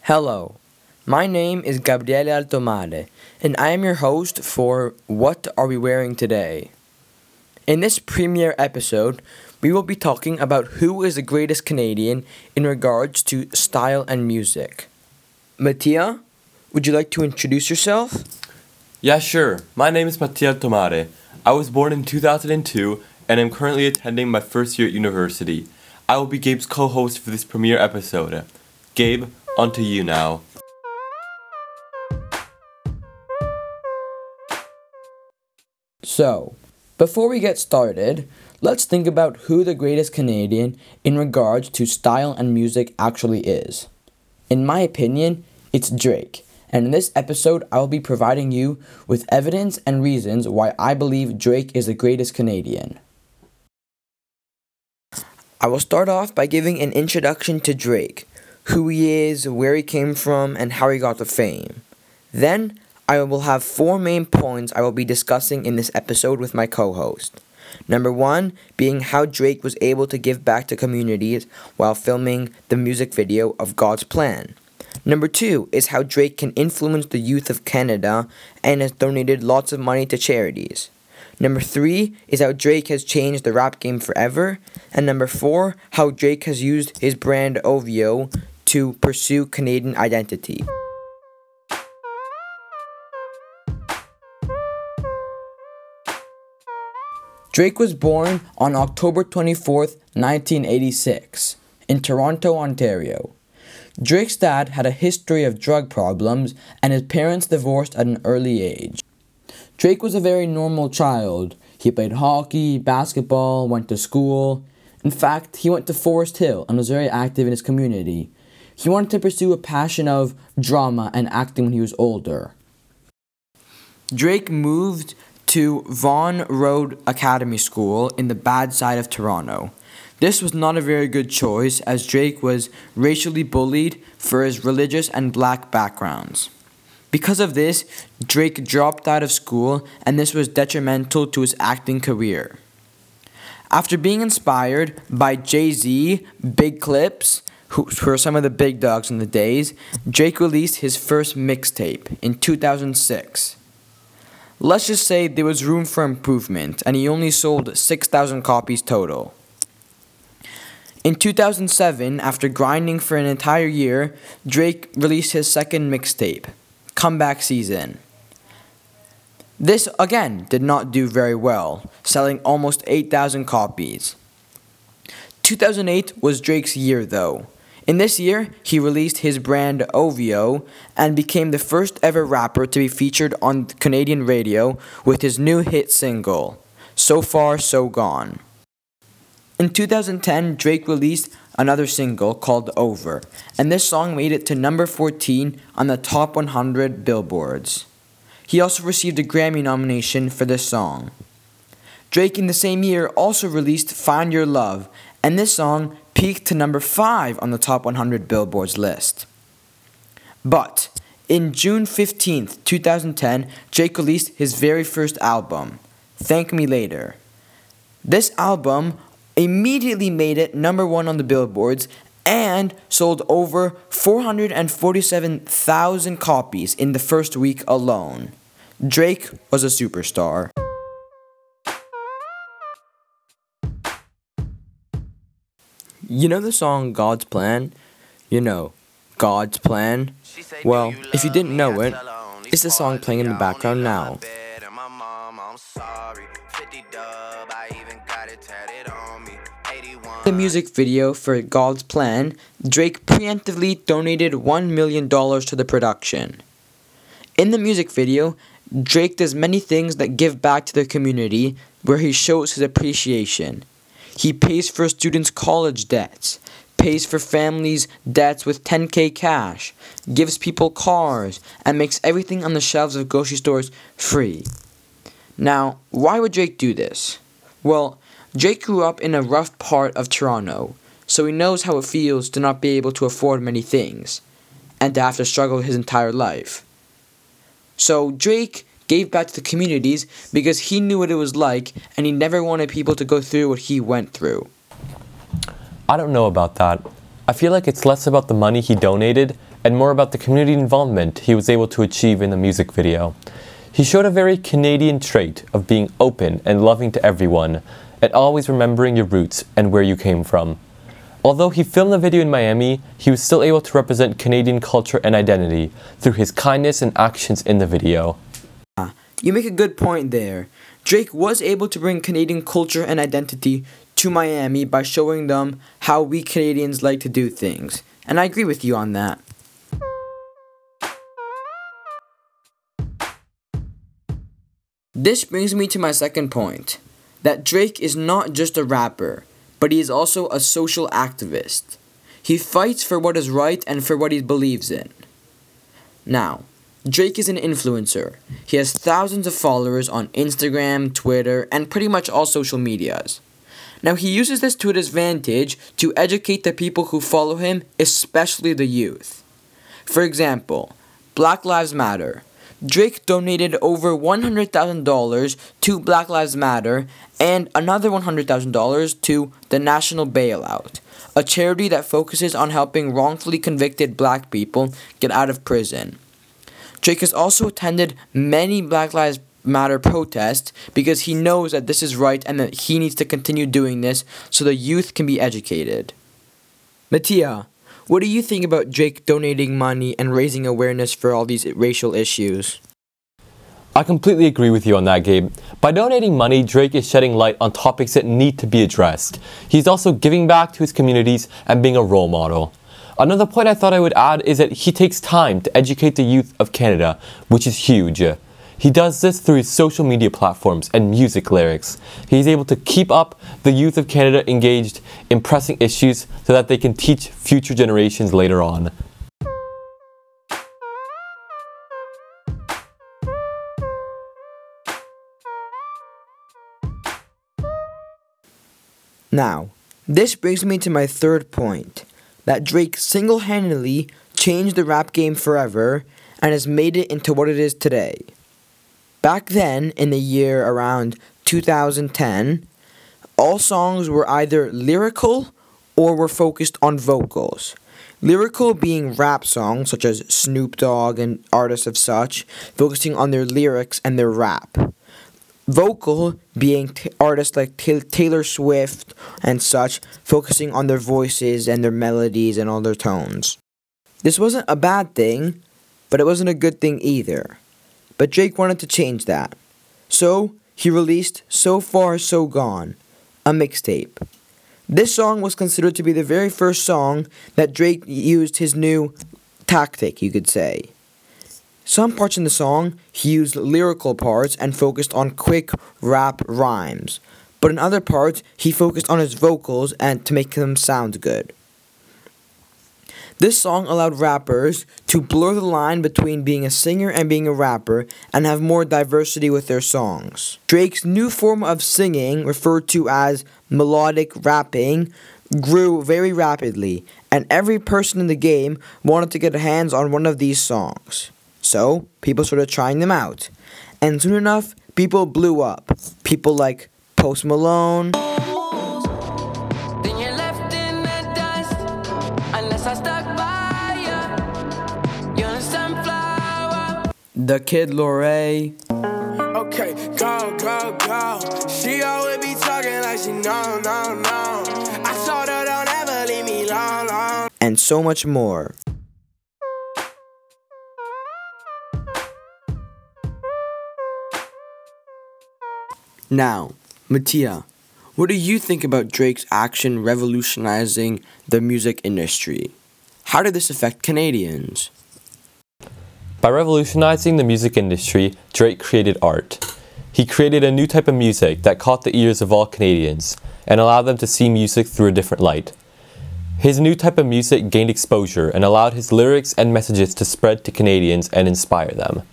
Hello, my name is Gabriele Altomare, and I am your host for What Are We Wearing Today? In this premiere episode, we will be talking about who is the greatest Canadian in regards to style and music. Mattia, would you like to introduce yourself? Yeah, sure. My name is Mattia Altomare. I was born in 2002 and am currently attending my first year at university. I will be Gabe's co-host for this premiere episode. Gabe, on to you now. So, before we get started, let's think about who the greatest Canadian in regards to style and music actually is. In my opinion, it's Drake, and in this episode I will be providing you with evidence and reasons why I believe Drake is the greatest Canadian. I will start off by giving an introduction to Drake, who he is, where he came from, and how he got the fame. Then, I will have 4 main points I will be discussing in this episode with my co-host. Number 1 being how Drake was able to give back to communities while filming the music video of God's Plan. Number 2 is how Drake can influence the youth of Canada and has donated lots of money to charities. Number 3 is how Drake has changed the rap game forever. And number 4, how Drake has used his brand OVO to pursue Canadian identity. Drake was born on October 24th, 1986, in Toronto, Ontario. Drake's dad had a history of drug problems and his parents divorced at an early age. Drake was a very normal child. He played hockey, basketball, went to school. In fact, he went to Forest Hill and was very active in his community. He wanted to pursue a passion of drama and acting when he was older. Drake moved to Vaughan Road Academy School in the bad side of Toronto. This was not a very good choice as Drake was racially bullied for his religious and black backgrounds. Because of this, Drake dropped out of school and this was detrimental to his acting career. After being inspired by Jay-Z, Big Clips, who were some of the big dogs in the days, Drake released his first mixtape in 2006. Let's just say there was room for improvement and he only sold 6,000 copies total. In 2007, after grinding for an entire year, Drake released his second mixtape, Comeback Season. This, again, did not do very well, selling almost 8,000 copies. 2008 was Drake's year, though. In this year, he released his brand OVO and became the first ever rapper to be featured on Canadian radio with his new hit single, So Far, So Gone. In 2010, Drake released another single called Over, and this song made it to number 14 on the top 100 billboards. He also received a Grammy nomination for this song. Drake in the same year also released Find Your Love, and this song peaked to number 5 on the top 100 billboards list. But in June 15th, 2010, Drake released his very first album, Thank Me Later. This album immediately made it number 1 on the billboards and sold over 447,000 copies in the first week alone. Drake was a superstar. You know the song God's Plan? You know, God's Plan? Well, if you didn't know it, it's the song playing in the background now. In the music video for God's Plan, Drake preemptively donated $1 million to the production. In the music video, Drake does many things that give back to the community where he shows his appreciation. He pays for students' college debts, pays for families' debts with $10,000 cash, gives people cars, and makes everything on the shelves of grocery stores free. Now, why would Drake do this? Well, Drake grew up in a rough part of Toronto, so he knows how it feels to not be able to afford many things, and to have to struggle his entire life. So Drake gave back to the communities because he knew what it was like, and he never wanted people to go through what he went through. I don't know about that. I feel like it's less about the money he donated and more about the community involvement he was able to achieve in the music video. He showed a very Canadian trait of being open and loving to everyone, and always remembering your roots and where you came from. Although he filmed the video in Miami, he was still able to represent Canadian culture and identity through his kindness and actions in the video. You make a good point there. Drake was able to bring Canadian culture and identity to Miami by showing them how we Canadians like to do things. And I agree with you on that. This brings me to my second point, that Drake is not just a rapper, but he is also a social activist. He fights for what is right and for what he believes in. Now, Drake is an influencer. He has thousands of followers on Instagram, Twitter, and pretty much all social medias. Now, he uses this to his advantage to educate the people who follow him, especially the youth. For example, Black Lives Matter. Drake donated over $100,000 to Black Lives Matter and another $100,000 to the National Bailout, a charity that focuses on helping wrongfully convicted black people get out of prison. Drake has also attended many Black Lives Matter protests because he knows that this is right and that he needs to continue doing this so the youth can be educated. Mattia, what do you think about Drake donating money and raising awareness for all these racial issues? I completely agree with you on that, Gabe. By donating money, Drake is shedding light on topics that need to be addressed. He's also giving back to his communities and being a role model. Another point I thought I would add is that he takes time to educate the youth of Canada, which is huge. He does this through his social media platforms and music lyrics. He's able to keep up the youth of Canada engaged in pressing issues so that they can teach future generations later on. Now, this brings me to my third point, that Drake single-handedly changed the rap game forever and has made it into what it is today. Back then, in the year around 2010, all songs were either lyrical or were focused on vocals. Lyrical being rap songs such as Snoop Dogg and artists of such, focusing on their lyrics and their rap. Vocal being artists like Taylor Swift and such, focusing on their voices and their melodies and all their tones. This wasn't a bad thing, but it wasn't a good thing either. But Drake wanted to change that. So, he released So Far So Gone, a mixtape. This song was considered to be the very first song that Drake used his new tactic, you could say. Some parts in the song, he used lyrical parts and focused on quick rap rhymes. But in other parts, he focused on his vocals and to make them sound good. This song allowed rappers to blur the line between being a singer and being a rapper and have more diversity with their songs. Drake's new form of singing, referred to as melodic rapping, grew very rapidly, and every person in the game wanted to get their hands on one of these songs. So, people started trying them out. And soon enough, people blew up. People like Post Malone, The Kid Laroi, Okay, go, go, go. She always be talking like she no. I told her don't ever leave me long. and so much more. Now, Mattia, what do you think about Drake's action revolutionizing the music industry? How did this affect Canadians? By revolutionizing the music industry, Drake created art. He created a new type of music that caught the ears of all Canadians and allowed them to see music through a different light. His new type of music gained exposure and allowed his lyrics and messages to spread to Canadians and inspire them.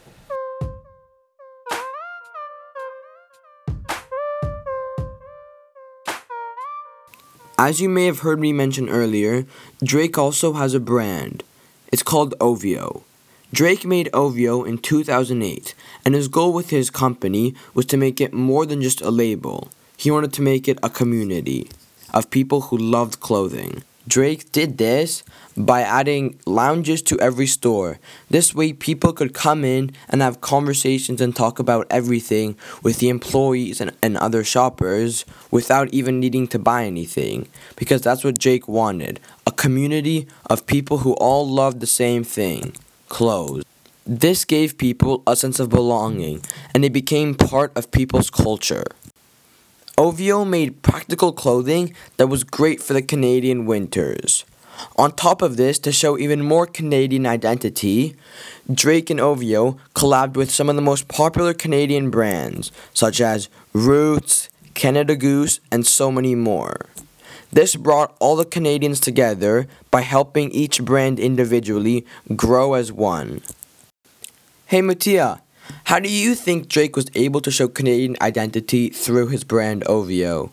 As you may have heard me mention earlier, Drake also has a brand. It's called OVO. Drake made OVO in 2008, and his goal with his company was to make it more than just a label. He wanted to make it a community of people who loved clothing. Drake did this by adding lounges to every store. This way people could come in and have conversations and talk about everything with the employees and other shoppers without even needing to buy anything. Because that's what Drake wanted, a community of people who all loved the same thing, clothes. This gave people a sense of belonging, and it became part of people's culture. OVO made practical clothing that was great for the Canadian winters. On top of this, to show even more Canadian identity, Drake and OVO collabed with some of the most popular Canadian brands, such as Roots, Canada Goose, and so many more. This brought all the Canadians together by helping each brand individually grow as one. Hey Mattia, how do you think Drake was able to show Canadian identity through his brand OVO?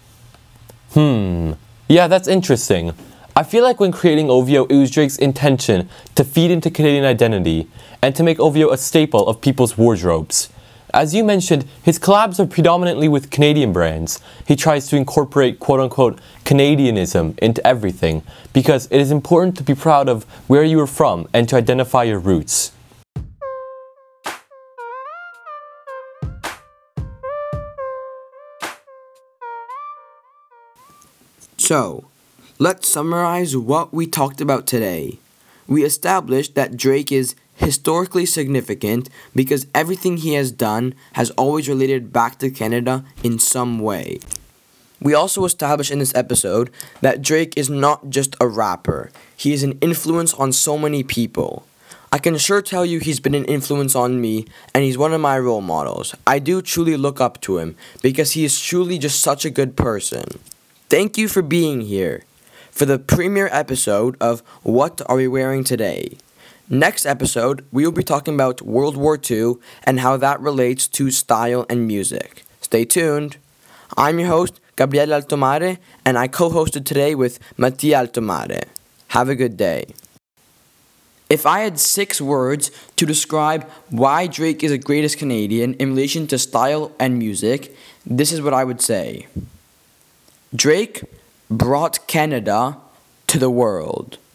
Yeah, that's interesting. I feel like when creating OVO, it was Drake's intention to feed into Canadian identity and to make OVO a staple of people's wardrobes. As you mentioned, his collabs are predominantly with Canadian brands. He tries to incorporate quote-unquote Canadianism into everything because it is important to be proud of where you are from and to identify your roots. So, let's summarize what we talked about today. We established that Drake is historically significant because everything he has done has always related back to Canada in some way. We also established in this episode that Drake is not just a rapper. He is an influence on so many people. I can sure tell you he's been an influence on me, and he's one of my role models. I do truly look up to him because he is truly just such a good person. Thank you for being here for the premiere episode of What Are We Wearing Today? Next episode, we will be talking about World War II and how that relates to style and music. Stay tuned. I'm your host, Gabriele Altomare, and I co-hosted today with Mattia Altomare. Have a good day. If I had 6 words to describe why Drake is the greatest Canadian in relation to style and music, this is what I would say. Drake brought Canada to the world.